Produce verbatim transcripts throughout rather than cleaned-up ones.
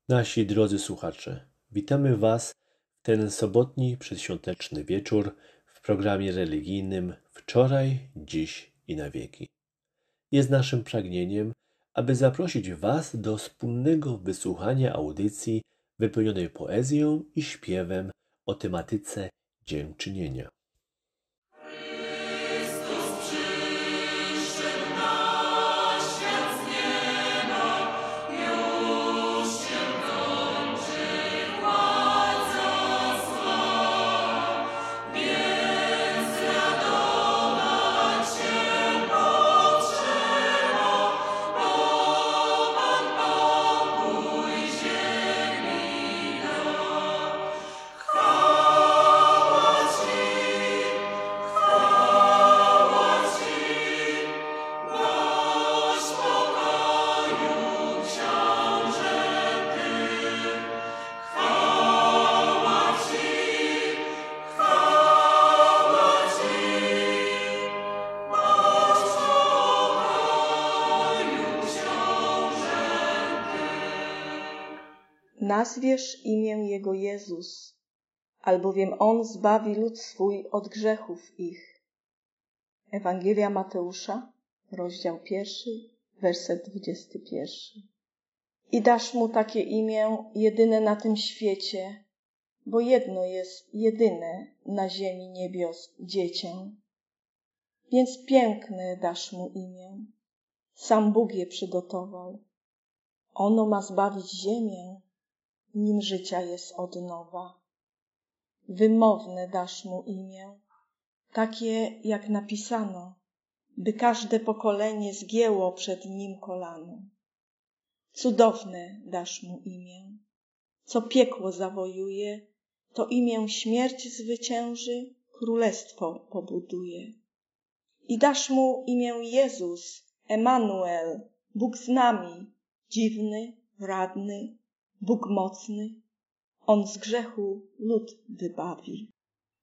Nasi drodzy słuchacze, witamy Was w ten sobotni przedświąteczny wieczór w programie religijnym Wczoraj, Dziś i na wieki. Jest naszym pragnieniem, aby zaprosić Was do wspólnego wysłuchania audycji wypełnionej poezją i śpiewem o tematyce dziękczynienia. Nazwiesz imię Jego Jezus, albowiem On zbawi lud swój od grzechów ich. Ewangelia Mateusza, rozdział pierwszy, werset dwudziesty pierwszy. I dasz Mu takie imię jedyne na tym świecie, bo jedno jest jedyne na ziemi niebios dziecię. Więc piękne dasz Mu imię. Sam Bóg je przygotował. Ono ma zbawić ziemię, nim życia jest od nowa. Wymowne dasz Mu imię, takie jak napisano, by każde pokolenie zgięło przed Nim kolano. Cudowne dasz Mu imię, co piekło zawojuje, to imię śmierć zwycięży, królestwo pobuduje. I dasz Mu imię Jezus, Emanuel, Bóg z nami, dziwny, radny, Bóg mocny, On z grzechu lud wybawi.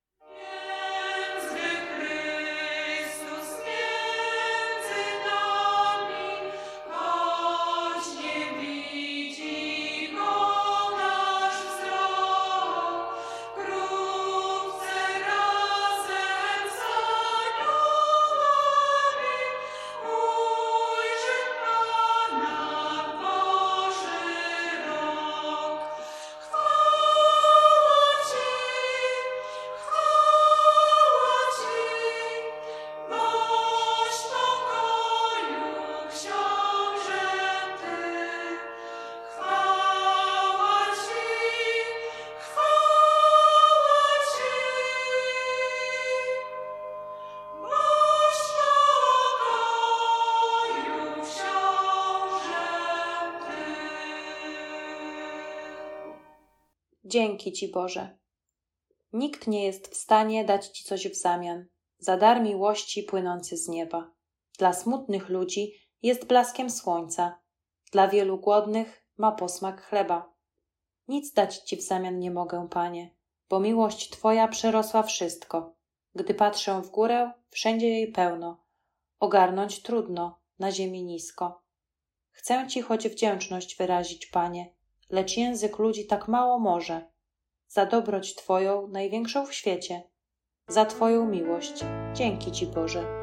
Dzięki Ci, Boże. Nikt nie jest w stanie dać Ci coś w zamian, za dar miłości płynący z nieba. Dla smutnych ludzi jest blaskiem słońca, dla wielu głodnych ma posmak chleba. Nic dać Ci w zamian nie mogę, Panie, bo miłość Twoja przerosła wszystko. Gdy patrzę w górę, wszędzie jej pełno. Ogarnąć trudno, na ziemi nisko. Chcę Ci choć wdzięczność wyrazić, Panie, lecz język ludzi tak mało może. Za dobroć Twoją, największą w świecie, za Twoją miłość. Dzięki Ci, Boże.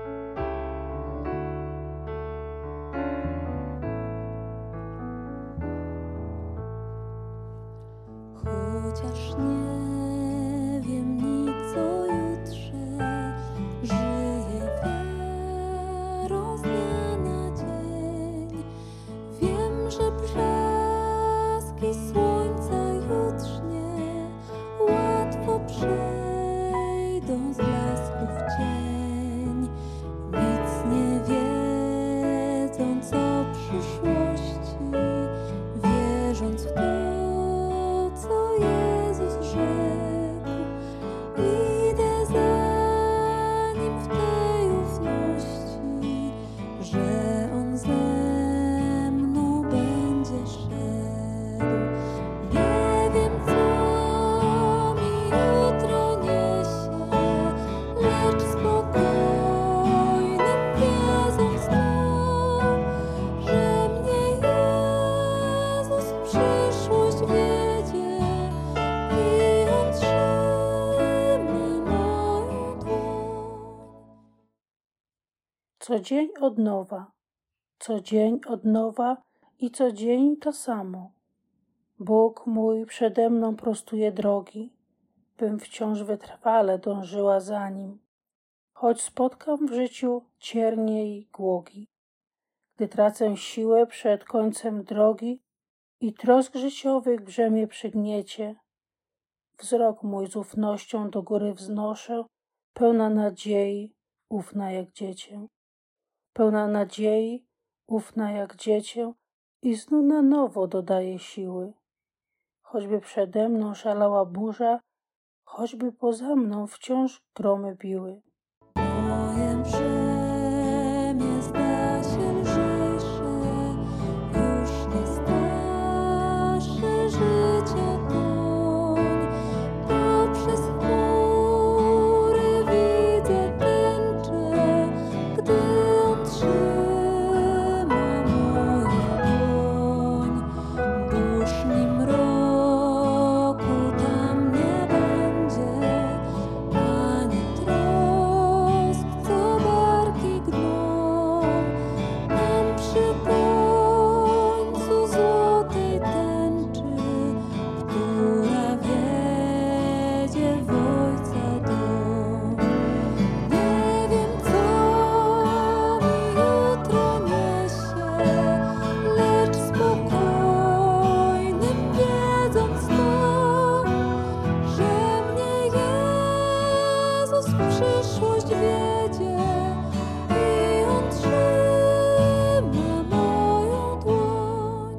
Chociaż nie wiem nic o jutrze, żyję wiarą z dnia na dzień. Wiem, że blaski słońca jutrznie łatwo przejdą z blasku w cień. Nic nie wiedząc o przyszłości, wierząc w to, co Jezus rzekł. Co dzień od nowa, co dzień od nowa i co dzień to samo. Bóg mój przede mną prostuje drogi, bym wciąż wytrwale dążyła za Nim, choć spotkam w życiu ciernie i głogi. Gdy tracę siłę przed końcem drogi i trosk życiowych brzemię przygniecie, wzrok mój z ufnością do góry wznoszę, pełna nadziei, ufna jak dziecię. Pełna nadziei, ufna jak dziecię i znów na nowo dodaję siły. Choćby przede mną szalała burza, choćby poza mną wciąż gromy biły. Moje brzemię zda się lżejsze, już nie straszy życia toń. Poprzez chmury widzę tęczę, gdy On trzyma moją dłoń. Burzni mroku tam nie będzie, ani trosk, co barki gną. Tam przy końcu złotej tęczy, która wiedzie w Ojca dom. Nie wiem, co mi jutro niesie, lecz spokojnym wiedząc to, że mnie Jezus w przyszłość wiedzie i On trzyma moją dłoń.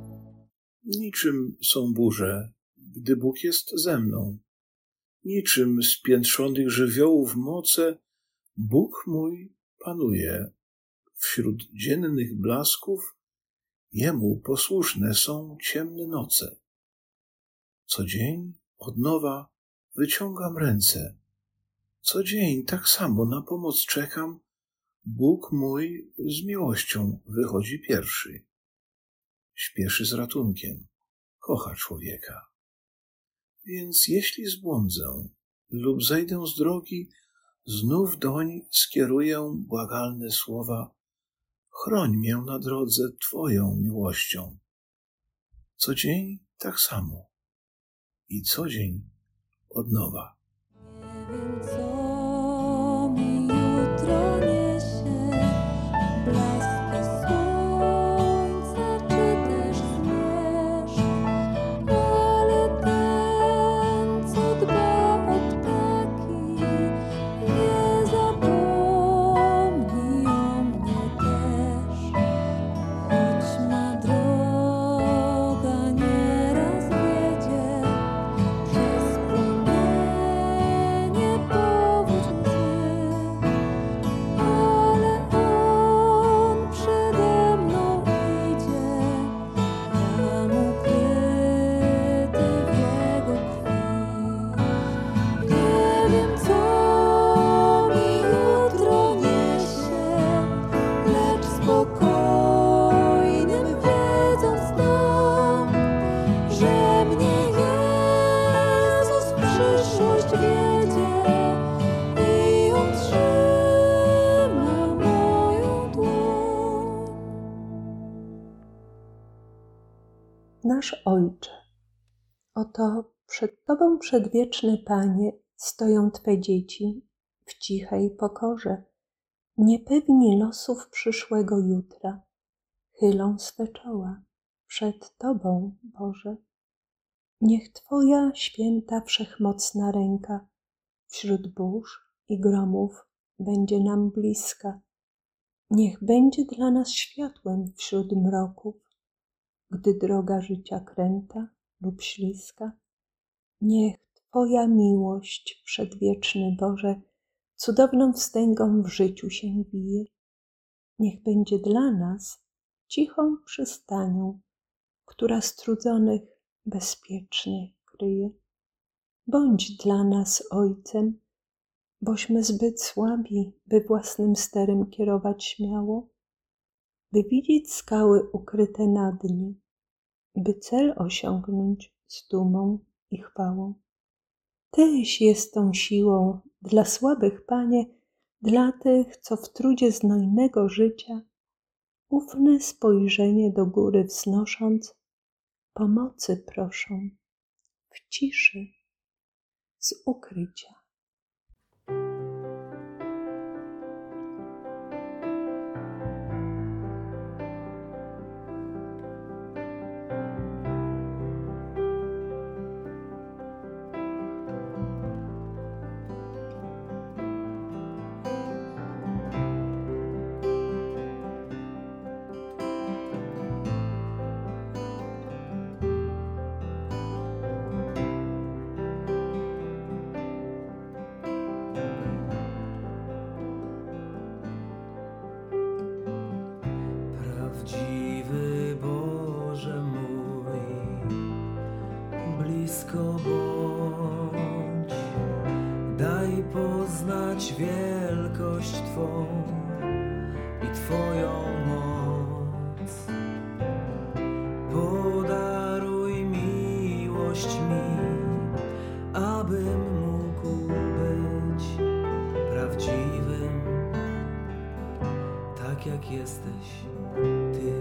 Niczym są burze, gdy Bóg jest ze mną. Niczym z piętrzonych żywiołów moce Bóg mój panuje. Wśród dziennych blasków Jemu posłuszne są ciemne noce. Co dzień od nowa wyciągam ręce. Co dzień tak samo na pomoc czekam. Bóg mój z miłością wychodzi pierwszy. Śpieszy z ratunkiem, kocha człowieka. Więc jeśli zbłądzę lub zejdę z drogi, znów doń skieruję błagalne słowa. Chroń mię na drodze Twoją miłością. Co dzień tak samo i co dzień od nowa. Nie wiem, co mi jutro niesie, blaski słońca czy też zmierzch, ale ten, co dba o ptaki, nie zapomni o mnie też. Choć ma droga nieraz wiedzie przez płomienie powódź łzy, ale On przede mną idzie, ja Mu kryty w Jego krwi. Nie wiem, co mi jutro niesie, lecz spokojnym wiedząc to, że mnie Jezus w przyszłość wiedzie i On trzyma moją dłoń. Nasz Ojcze, oto przed Tobą, przedwieczny Panie, stoją Twe dzieci w cichej pokorze, niepewni losów przyszłego jutra, chylą swe czoła przed Tobą, Boże. Niech Twoja święta wszechmocna ręka wśród burz i gromów będzie nam bliska. Niech będzie dla nas światłem wśród mroków, gdy droga życia kręta lub śliska. Niech Twoja miłość, przedwieczny Boże, cudowną wstęgą w życiu się bije. Niech będzie dla nas cichą przystanią, która strudzonych bezpiecznie kryje. Bądź dla nas Ojcem, bośmy zbyt słabi, by własnym sterem kierować śmiało, by widzieć skały ukryte na dnie, by cel osiągnąć z dumą i chwałą. Tyś jest tą siłą dla słabych, Panie, Dla tych, co w trudzie znojnego życia ufne spojrzenie do góry wznosząc, pomocy proszą w ciszy z ukrycia. Prawdziwy Boże mój, blisko bądź, daj poznać wielkość Twą i Twoją moc. Podaruj miłość mi, abym mógł być prawdziwym, tak jak jesteś Ty.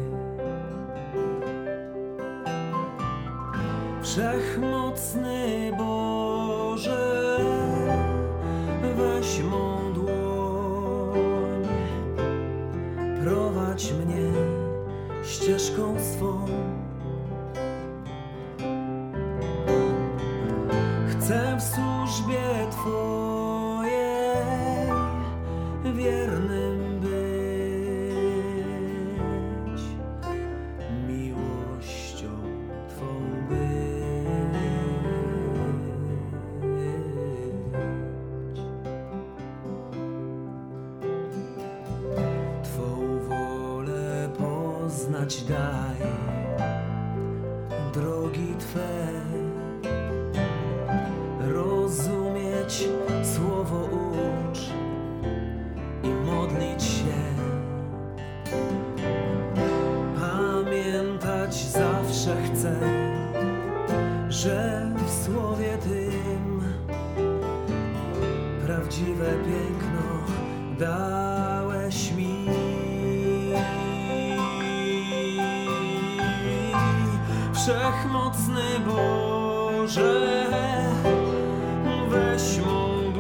Wszechmocny Boże, weź mą dłoń, prowadź mnie ścieżką swą. Chcę w służbie Twojej wiernym być, miłością Twą być. Twą wolę poznać daj, drogi Twe, rozumieć słowo ucz i modlić się, pamiętać zawsze chcę, że w słowie Tym prawdziwe piękno dałeś mi. Wszechmocny Boże, weź mą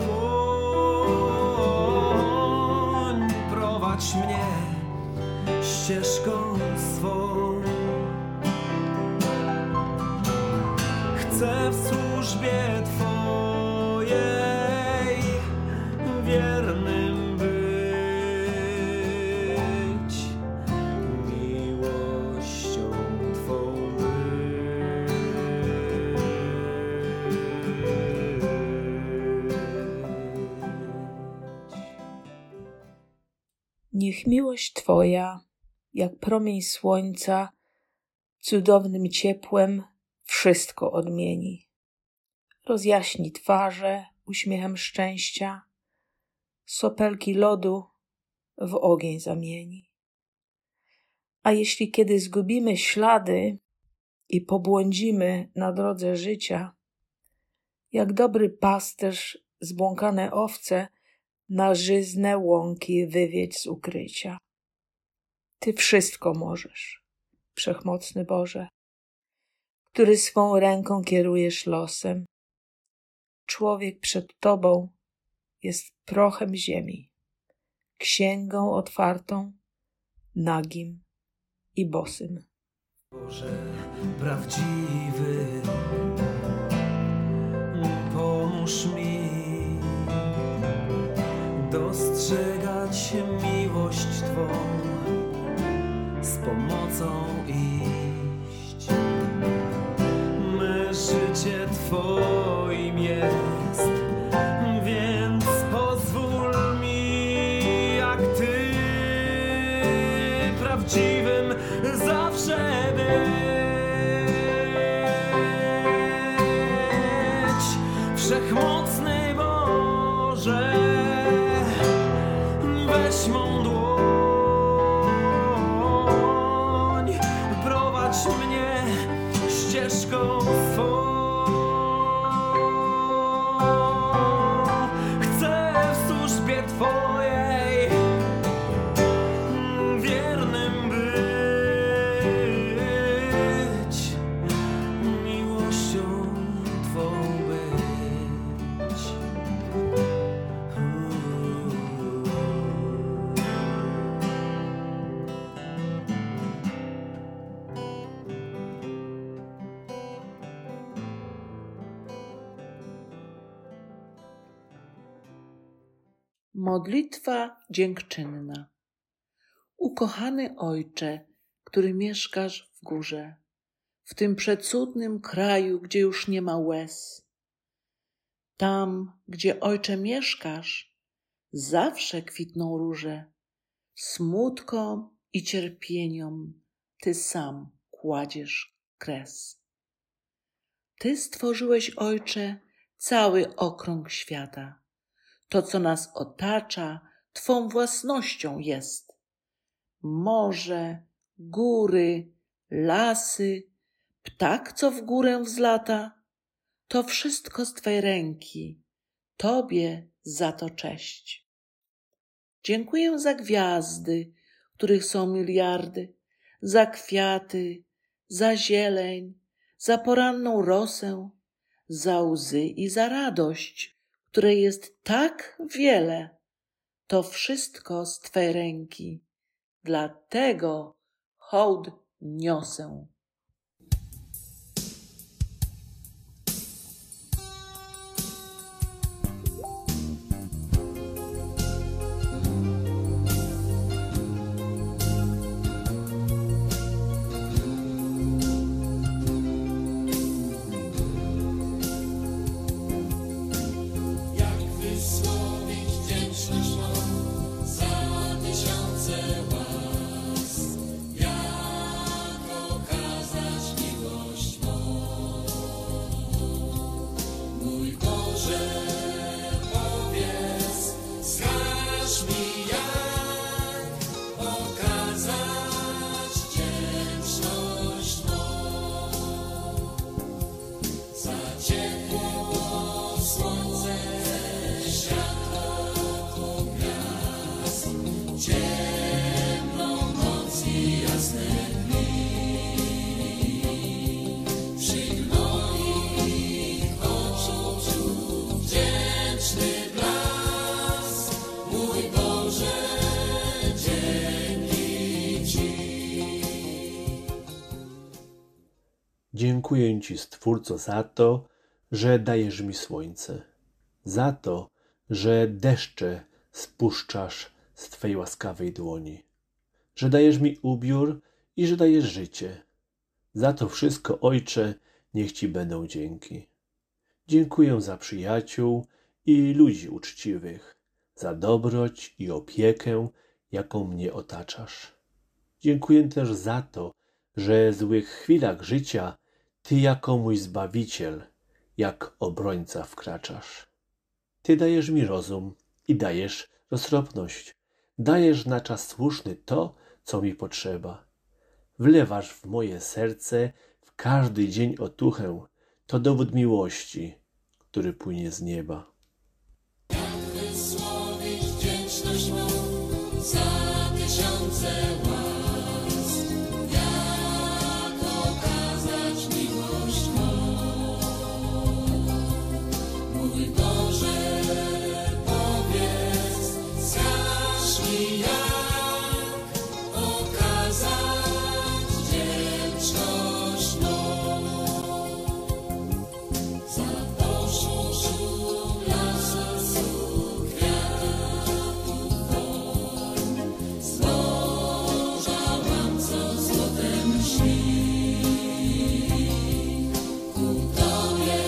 dłoń, prowadź mnie ścieżką swą. Chcę w służbie Twojej wiernym być, miłością Twą być. Niech miłość Twoja, jak promień słońca, cudownym ciepłem wszystko odmieni. Rozjaśni twarze uśmiechem szczęścia, sopelki lodu w ogień zamieni. A jeśli kiedy zgubimy ślady i pobłądzimy na drodze życia, jak dobry pasterz zbłąkane owce na żyzne łąki wywiedź z ukrycia. Ty wszystko możesz, Wszechmocny Boże, który swą ręką kierujesz losem. Człowiek przed Tobą jest prochem ziemi, księgą otwartą, nagim i bosym. Boże prawdziwy, pomóż mi dostrzegać miłość Twą, z pomocą iść. Me życie Twoim jest, więc pozwól mi, jak Ty, prawdziwym zawsze być. Wszechmocny Boże, weź mą dłoń, prowadź mnie ścieżką swą. Chcę w służbie Twojej Modlitwa dziękczynna. Ukochany Ojcze, który mieszkasz w górze, w tym przecudnym kraju, gdzie już nie ma łez. Tam, gdzie, Ojcze, mieszkasz, zawsze kwitną róże. Smutkom i cierpieniom Ty sam kładziesz kres. Ty stworzyłeś, Ojcze, cały okrąg świata. To, co nas otacza, Twą własnością jest. Morze, góry, lasy, ptak, co w górę wzlata, to wszystko z Twej ręki. Tobie za to cześć. Dziękuję za gwiazdy, których są miliardy, za kwiaty, za zieleń, za poranną rosę, za łzy i za radość, której jest tak wiele. To wszystko z Twej ręki. Dlatego hołd niosę. Dziękuję Ci, Stwórco, za to, że dajesz mi słońce, za to, że deszcze spuszczasz z Twej łaskawej dłoni, że dajesz mi ubiór i że dajesz życie. Za to wszystko, Ojcze, niech Ci będą dzięki. Dziękuję za przyjaciół i ludzi uczciwych, za dobroć i opiekę, jaką mnie otaczasz. Dziękuję też za to, że w złych chwilach życia Ty jako mój Zbawiciel, jak obrońca wkraczasz. Ty dajesz mi rozum i dajesz roztropność. Dajesz na czas słuszny to, co mi potrzeba. Wlewasz w moje serce w każdy dzień otuchę. To dowód miłości, który płynie z nieba. Jak wysłowić wdzięczność mą za tysiące łask? Jak okazać miłość mą? Mój Boże, powiedz, wskaż mi, jak okazać wdzięczność mą. Za poszło lasu kwiatów woń, stworzałam, co złotem śni. Ku Tobie,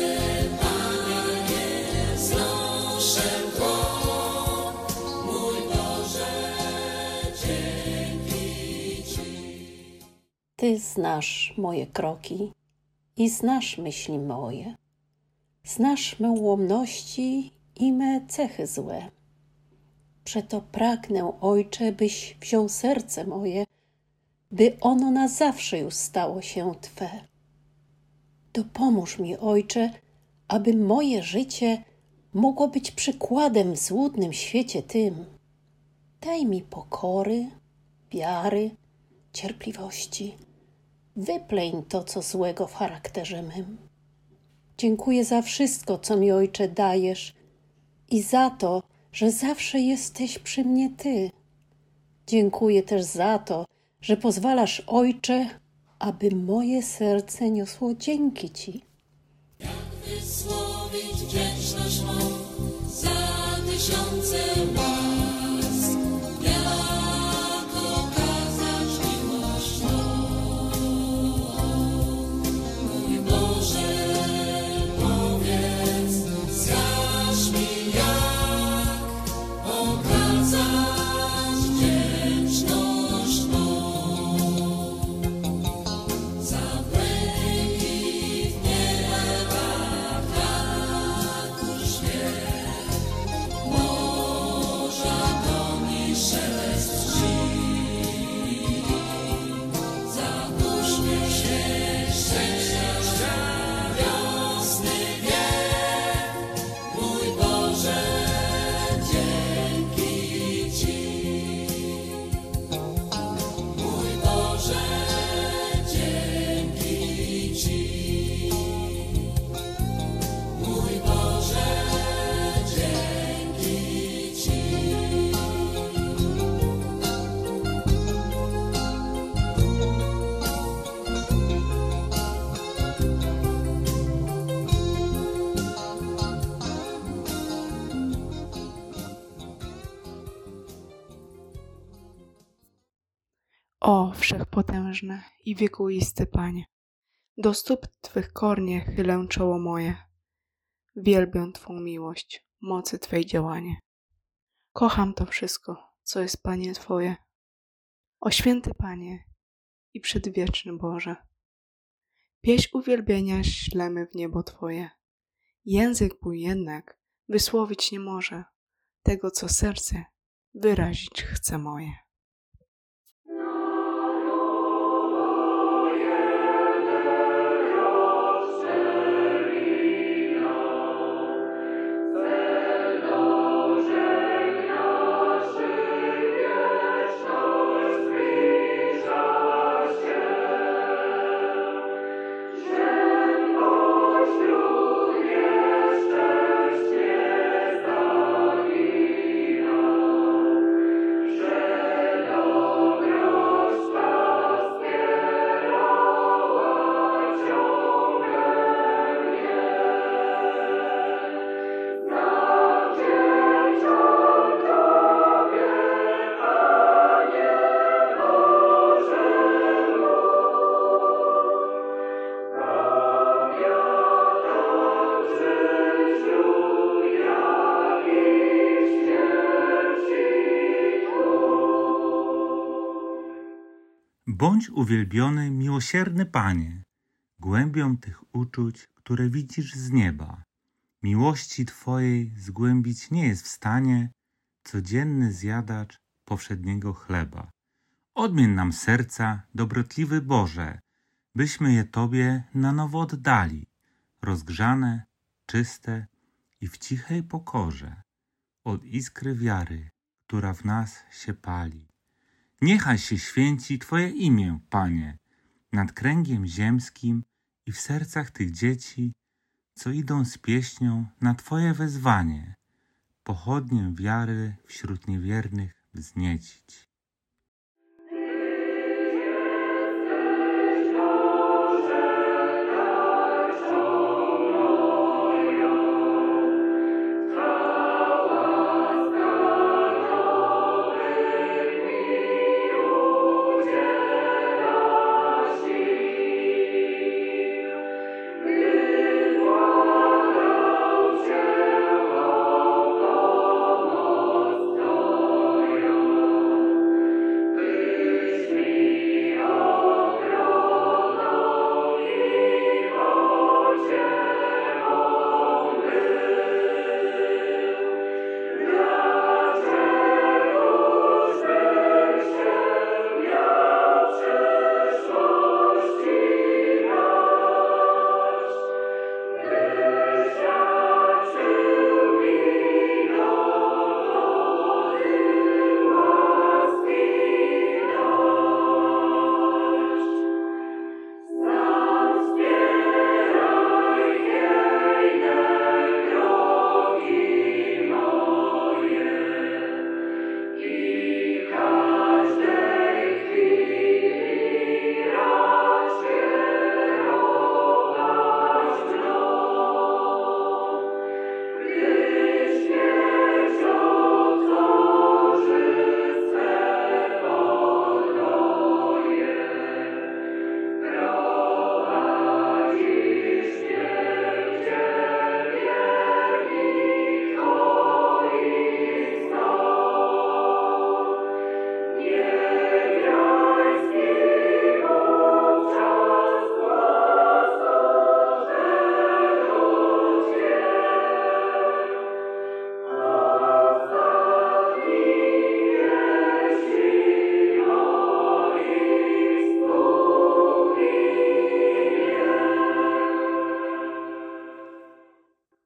Panie, znoszę dłoń, mój Boże, dzięki Ci. Ty znasz moje kroki i znasz myśli moje. Znasz me ułomności i me cechy złe. Przeto pragnę, Ojcze, byś wziął serce moje, by ono na zawsze już stało się Twe. Dopomóż mi, Ojcze, aby moje życie mogło być przykładem w złudnym świecie tym. Daj mi pokory, wiary, cierpliwości. Wypleń to, co złego w charakterze mym. Dziękuję za wszystko, co mi, Ojcze, dajesz i za to, że zawsze jesteś przy mnie Ty. Dziękuję też za to, że pozwalasz, Ojcze, aby moje serce niosło dzięki Ci. Jak wysłowić wdzięczność mą za tysiące łask, jak okazać miłość Twą. Mój Boże, powiedz, wskaż mi, jak okazać wdzięczność mą. Za błękit nieba, tak świat, morza toni szelest krwi. Za uśmiech szczęścia, wiosny wiek, mój Boże, dzięki Ci. Mój Boże, dzięki Ci. Mój Boże, dzięki Ci. O wszechpotężny i wiekuisty Panie, do stóp Twych kornie chylę czoło moje. Wielbię Twą miłość, mocy Twej działanie. Kocham to wszystko, co jest, Panie, Twoje. O święty Panie i przedwieczny Boże, pieśń uwielbienia ślemy w niebo Twoje. Język mój jednak wysłowić nie może tego, co serce wyrazić chce moje. Bądź uwielbiony, miłosierny Panie, głębią tych uczuć, które widzisz z nieba. Miłości Twojej zgłębić nie jest w stanie codzienny zjadacz powszedniego chleba. Odmień nam serca, dobrotliwy Boże, byśmy je Tobie na nowo oddali, rozgrzane, czyste i w cichej pokorze, od iskry wiary, która w nas się pali. Niechaj się święci Twoje imię, Panie, nad kręgiem ziemskim i w sercach tych dzieci, co idą z pieśnią na Twoje wezwanie, pochodnię wiary wśród niewiernych wzniecić.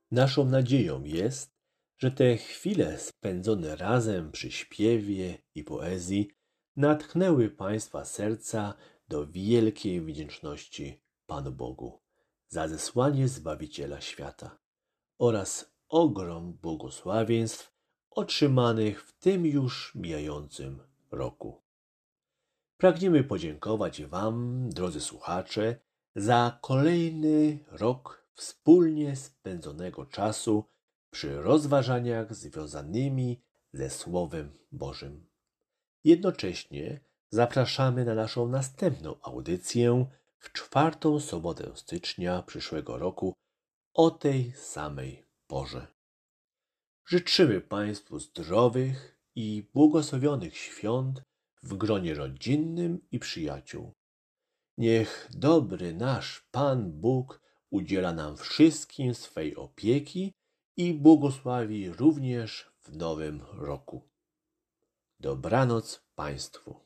Naszą nadzieją jest, że te chwile spędzone razem przy śpiewie i poezji natchnęły Państwa serca do wielkiej wdzięczności Panu Bogu za zesłanie Zbawiciela świata oraz ogrom błogosławieństw otrzymanych w tym już mijającym roku. Pragniemy podziękować Wam, drodzy słuchacze, za kolejny rok wspólnie spędzonego czasu przy rozważaniach związanymi ze Słowem Bożym. Jednocześnie zapraszamy na naszą następną audycję w czwartą sobotę stycznia przyszłego roku o tej samej porze. Życzymy Państwu zdrowych i błogosławionych świąt w gronie rodzinnym i przyjaciół. Niech dobry nasz Pan Bóg udziela nam wszystkim swej opieki i błogosławi również w nowym roku. Dobranoc Państwu.